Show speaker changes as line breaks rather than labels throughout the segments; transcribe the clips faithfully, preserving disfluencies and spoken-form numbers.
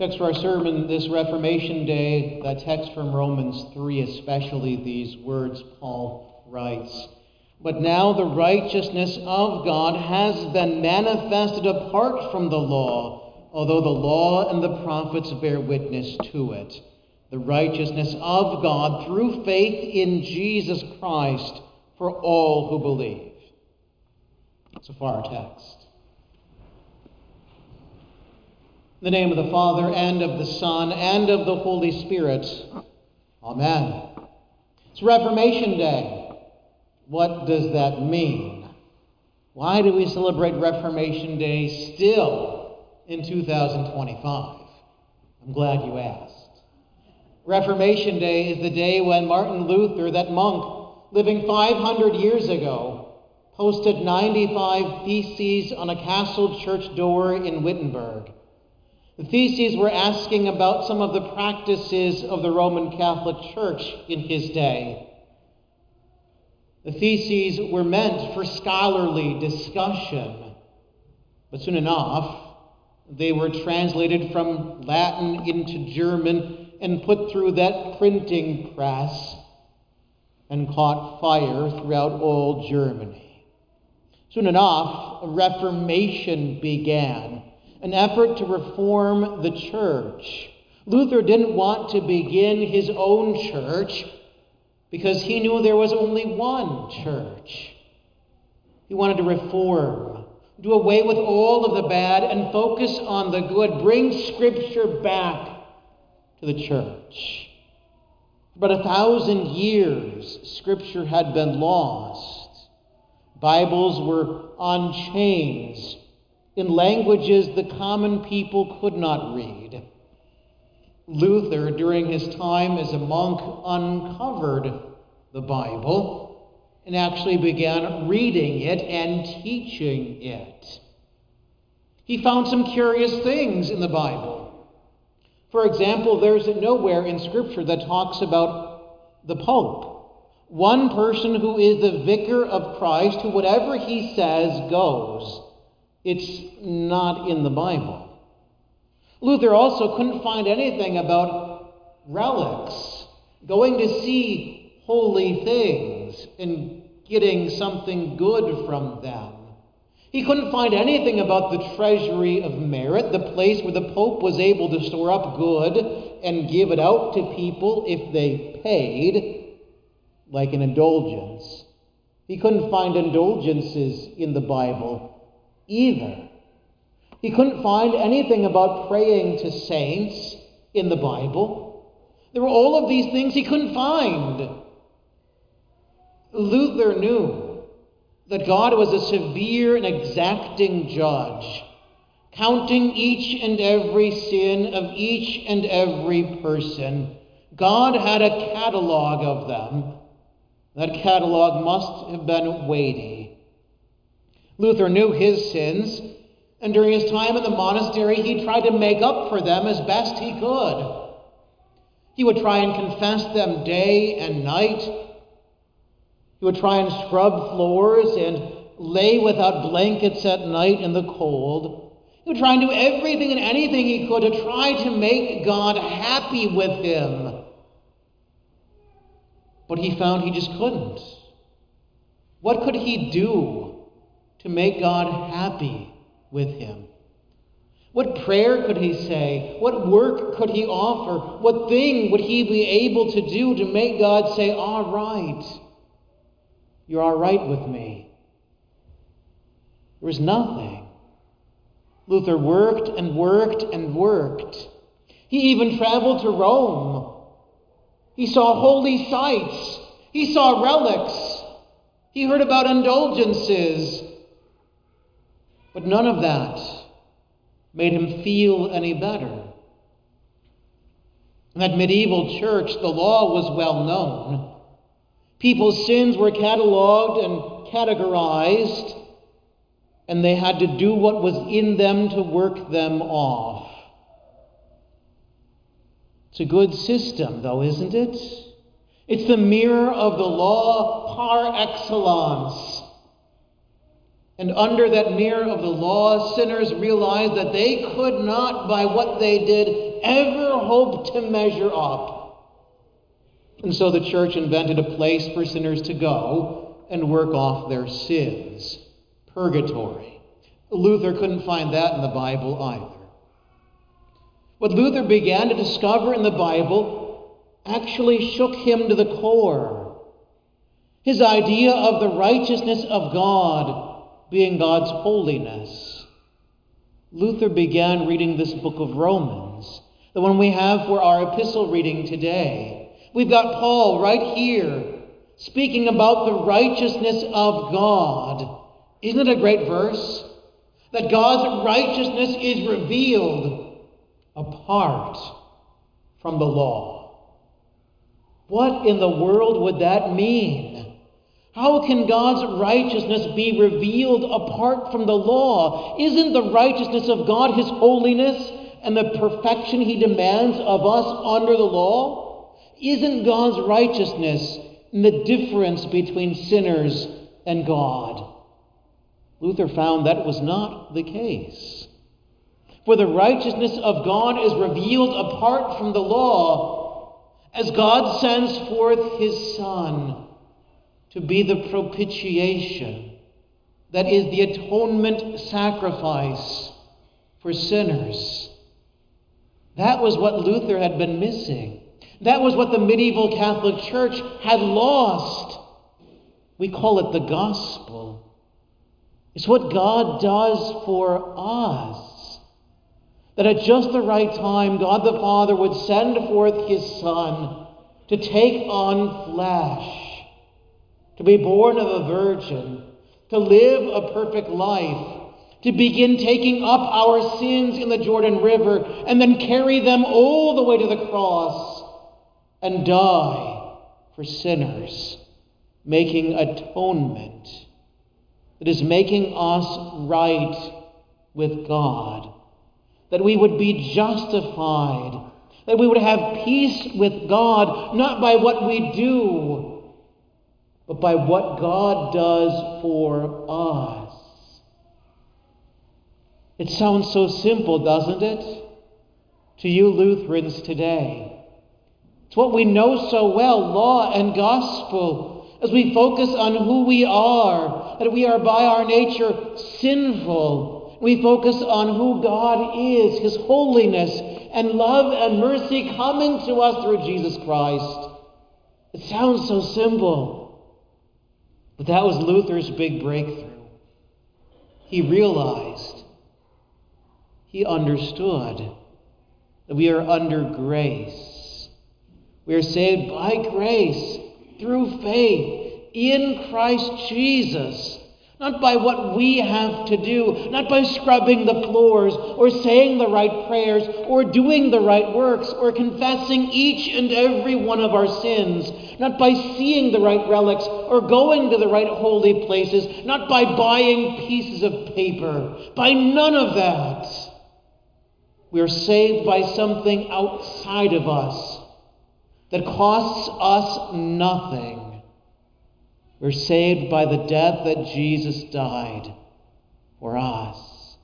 Text for our sermon this Reformation Day, that text from Romans three, especially these words Paul writes. But now the righteousness of God has been manifested apart from the law, although the law and the prophets bear witness to it. The righteousness of God through faith in Jesus Christ for all who believe. So far our text. In the name of the Father, and of the Son, and of the Holy Spirit. Amen. It's Reformation Day. What does that mean? Why do we celebrate Reformation Day still in two thousand twenty-five? I'm glad you asked. Reformation Day is the day when Martin Luther, that monk living five hundred years ago, posted ninety-five theses on a castle church door in Wittenberg. The theses were asking about some of the practices of the Roman Catholic Church in his day. The theses were meant for scholarly discussion, but soon enough, they were translated from Latin into German and put through that printing press and caught fire throughout all Germany. Soon enough, a Reformation began. An effort to reform the church. Luther didn't want to begin his own church because he knew there was only one church. He wanted to reform, do away with all of the bad and focus on the good, bring Scripture back to the church. For about a thousand years, Scripture had been lost. Bibles were on chains, in languages the common people could not read. Luther, during his time as a monk, uncovered the Bible and actually began reading it and teaching it. He found some curious things in the Bible. For example, there's nowhere in Scripture that talks about the Pope, one person who is the vicar of Christ, who whatever he says goes. It's not in the Bible. Luther also couldn't find anything about relics, going to see holy things and getting something good from them. He couldn't find anything about the treasury of merit, the place where the Pope was able to store up good and give it out to people if they paid, like an indulgence. He couldn't find indulgences in the Bible either. He couldn't find anything about praying to saints in the Bible. There were all of these things he couldn't find. Luther knew that God was a severe and exacting judge, counting each and every sin of each and every person. God had a catalog of them. That catalog must have been weighty. Luther knew his sins, and during his time in the monastery, he tried to make up for them as best he could. He would try and confess them day and night. He would try and scrub floors and lay without blankets at night in the cold. He would try and do everything and anything he could to try to make God happy with him. But he found he just couldn't. What could he do to make God happy with him? What prayer could he say? What work could he offer? What thing would he be able to do to make God say, all right, you're all right with me? There was nothing. Luther worked and worked and worked. He even traveled to Rome. He saw holy sites. He saw relics. He heard about indulgences. But none of that made him feel any better. In that medieval church, the law was well known. People's sins were cataloged and categorized, and they had to do what was in them to work them off. It's a good system, though, isn't it? It's the mirror of the law par excellence. And under that mirror of the law, sinners realized that they could not, by what they did, ever hope to measure up. And so the church invented a place for sinners to go and work off their sins. Purgatory. Luther couldn't find that in the Bible either. What Luther began to discover in the Bible actually shook him to the core. His idea of the righteousness of God being God's holiness. Luther began reading this book of Romans, the one we have for our epistle reading today. We've got Paul right here speaking about the righteousness of God. Isn't it a great verse? That God's righteousness is revealed apart from the law. What in the world would that mean? How can God's righteousness be revealed apart from the law? Isn't the righteousness of God His holiness and the perfection He demands of us under the law? Isn't God's righteousness the difference between sinners and God? Luther found that was not the case. For the righteousness of God is revealed apart from the law as God sends forth His Son to be the propitiation, that is, the atonement sacrifice for sinners. That was what Luther had been missing. That was what the medieval Catholic Church had lost. We call it the gospel. It's what God does for us. That at just the right time, God the Father would send forth His Son to take on flesh, to be born of a virgin, to live a perfect life, to begin taking up our sins in the Jordan River, and then carry them all the way to the cross and die for sinners, making atonement. That is making us right with God. That we would be justified. That we would have peace with God, not by what we do, but by what God does for us. It sounds so simple, doesn't it? To you Lutherans today. It's what we know so well, law and gospel. As we focus on who we are, that we are by our nature sinful. We focus on who God is, His holiness and love and mercy coming to us through Jesus Christ. It sounds so simple, but that was Luther's big breakthrough. He realized, he understood that we are under grace. We are saved by grace, through faith in Christ Jesus, not by what we have to do, not by scrubbing the floors or saying the right prayers or doing the right works or confessing each and every one of our sins, not by seeing the right relics or going to the right holy places, not by buying pieces of paper, by none of that. We are saved by something outside of us that costs us nothing. We're saved by the death that Jesus died for us.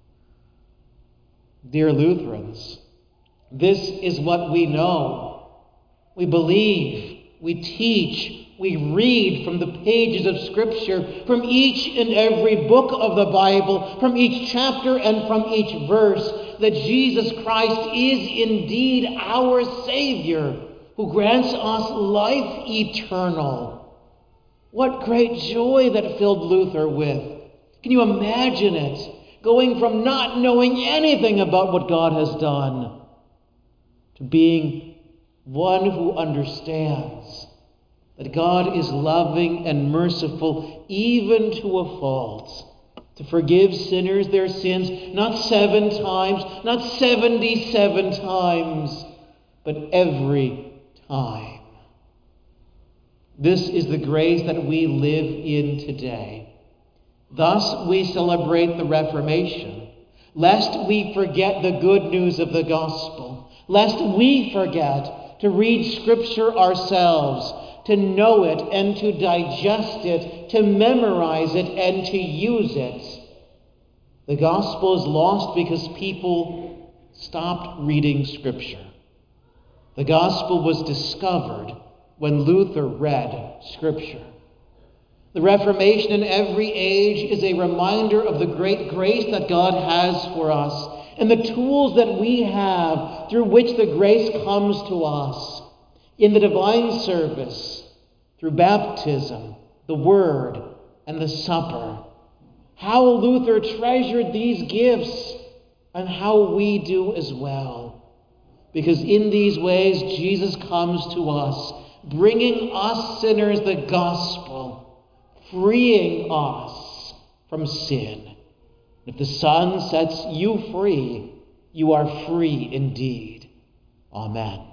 Dear Lutherans, this is what we know. We believe, we teach, we read from the pages of Scripture, from each and every book of the Bible, from each chapter and from each verse, that Jesus Christ is indeed our Savior, who grants us life eternal. What great joy that filled Luther with. Can you imagine it? Going from not knowing anything about what God has done to being one who understands that God is loving and merciful even to a fault, to forgive sinners their sins, not seven times, not seventy-seven times, but every time. This is the grace that we live in today. Thus we celebrate the Reformation, lest we forget the good news of the gospel, lest we forget to read Scripture ourselves, to know it and to digest it, to memorize it and to use it. The gospel is lost because people stopped reading Scripture. The gospel was discovered when Luther read Scripture. The Reformation in every age is a reminder of the great grace that God has for us and the tools that we have through which the grace comes to us in the divine service, through baptism, the Word, and the supper. How Luther treasured these gifts, and how we do as well. Because in these ways, Jesus comes to us, bringing us sinners the gospel, freeing us from sin. If the Son sets you free, you are free indeed. Amen.